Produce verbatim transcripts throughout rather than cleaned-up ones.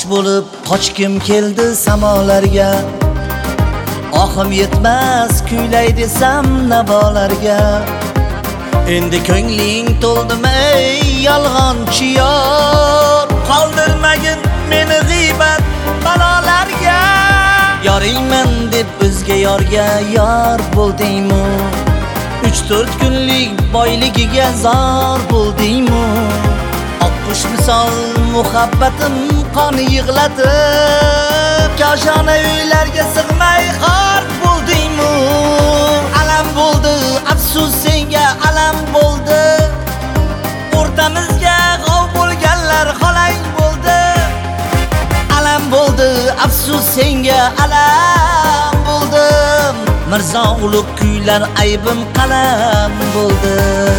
bo'lib qochkim keldi samolarga. Oxim yetmas kuylay desam navolarga. Endi ko'ngling to'ldimi ey yolg'onchi yor, qoldirmagin meni g'iybat balolarga. Yoringman deb o'zga yorga yor bo'ldingmi? uch to'rt kunlik boyligiga zor bo'ldingmi? Oqqush misol muhabbatim qon yig'latib, koshona uylarga sig'may xor bo'ldingmi? Alam bo'ldi, afsus senga alam bo'ldi. O'rtamizga g'ov bo'lganlar xolang bo'ldi. Alam bo'ldi, afsus senga alam bo'ldi. Mirzo ulug' kuylar aybim qalam bo'ldi.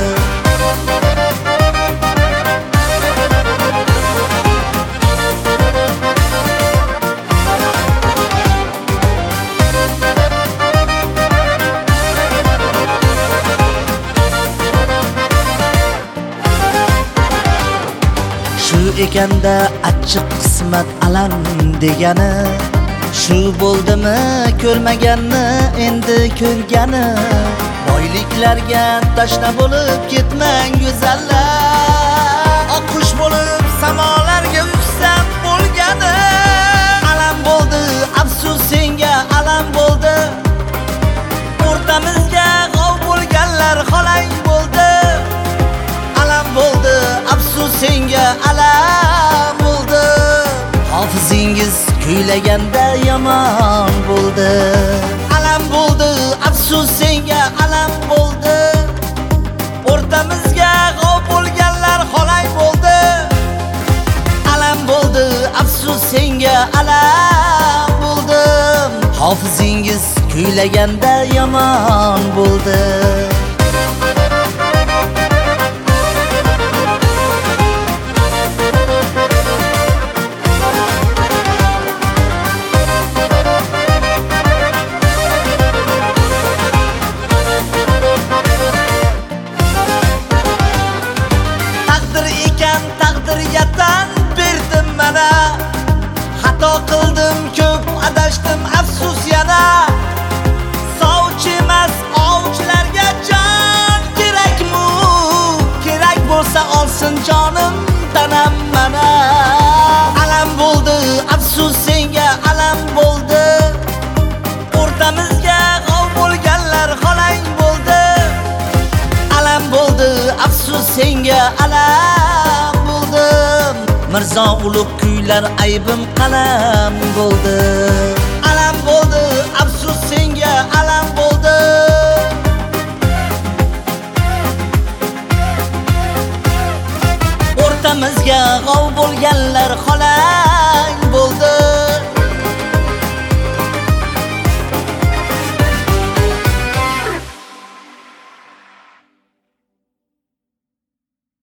Shu ekanda achchiq qismat alam degani, shu bo'ldimi ko'rmaganni endi ko'rgani. Boyliklarga tashna bo'lib ketmang go'zallar, oqqush bo'lib samolarga uchsam bo'lgani. Alam bo'ldi, afsus senga alam bo'ldi. O'rtamizga g'ov bo'lganlar xolang bo'ldi. Alam bo'ldi, afsus senga alam bo'ldi. Hofizingiz kuylaganda yomon bo'ldi. Alam bo'ldi, afsus senga alam bo'ldi. O'rtamizga g'ov bo'lganlar xolang bo'ldi. Alam bo'ldi, afsus senga alam bo'ldi. Hofizingiz kuylaganda yomon bo'ldi. Yatan berdim mana, xato qildim ko'p adashdim afsus yana. Sovchi emas ovchilarga jon kerakmi? Kerak bo'lsa olsin jonim tanam mana. Alam bo'ldi, afsus senga alam bo'ldi. O'rtamizga g'ov bo'lganlar xolang bo'ldi. Alam bo'ldi, afsus senga alam bo'ldi. Mirzo ulug' kuylar aybim qalam bo'ldi.